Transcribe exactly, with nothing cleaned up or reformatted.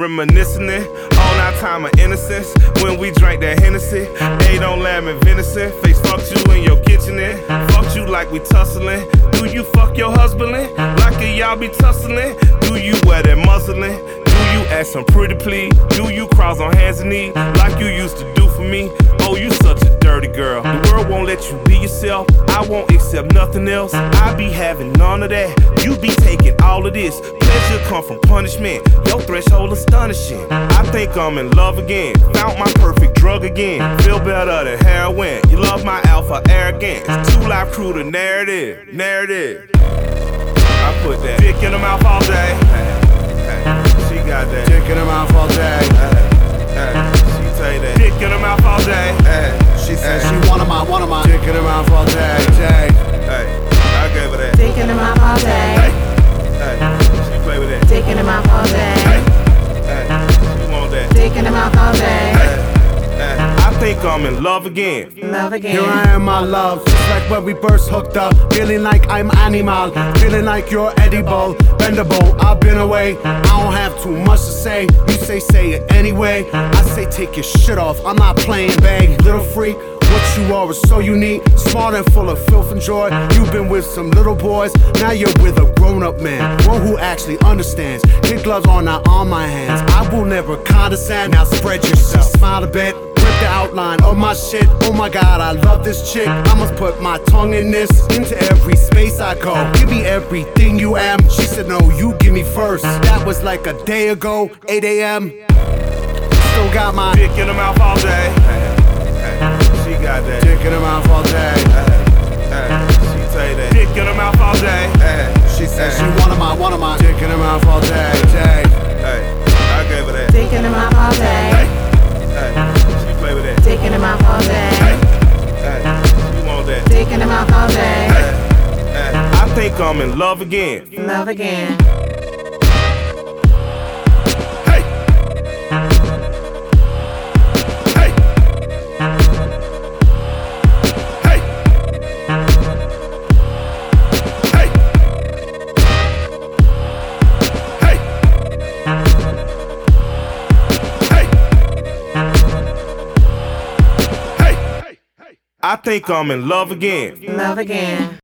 reminiscing on our time of innocence when we drank that Hennessy. Ate on lamb and venison. Face fucked you in your kitchen. Fucked you like we tussling. Do you fuck your husband like a y'all be tussling? Do you wear that muslin? Do you ask some pretty please? Do you cross on hands and knees like you used to do for me? Oh, you such a dirty girl. The world won't let you be yourself. I won't accept nothing else. I be having none of that. You be taking all of this. Pleasure come from punishment. Your threshold astonishing. I think I'm in love again. Found my perfect drug again. Feel better than heroin. You love my alpha arrogance. Two life crew the narrative. Narrative. I put that dick in her mouth all day. She got that dick in her mouth all day. She say that dick in her mouth all day. She said she wanted my, wanted my dick in her mouth all day. Day. Hey, I gave her that dick in her mouth all day. Hey, she play with that dick in her mouth all day. Hey, she want that dick in her mouth all day. I think I'm in love again. Love again. Here I am, my love. Just like when we first hooked up. Feeling like I'm animal. Feeling like you're edible, bendable. I've been away. I don't have too much to say. You say, say it anyway. I say, take your shit off. I'm not playing bag, little freak. What you are is so unique, smart and full of filth and joy. You've been with some little boys, now you're with a grown-up man, one who actually understands. Kid gloves are not on my hands. I will never condescend. Now spread yourself, smile a bit, rip the outline of my shit. Oh my God, I love this chick. I must put my tongue in this. Into every space I go, give me everything you am. She said no, you give me first. That was like a day ago, eight A M Still got my dick in her mouth all day. She got that dick in her mouth all day. She say that dick in her mouth all day. She said she wanted my, wanted my dick in her mouth all day. Day. Hey, I gave her that dick in her mouth all day. She play with that dick in her mouth all day. She want that dick in her mouth all day. I think I'm in love again. Love again. I think I'm in love again. Love again.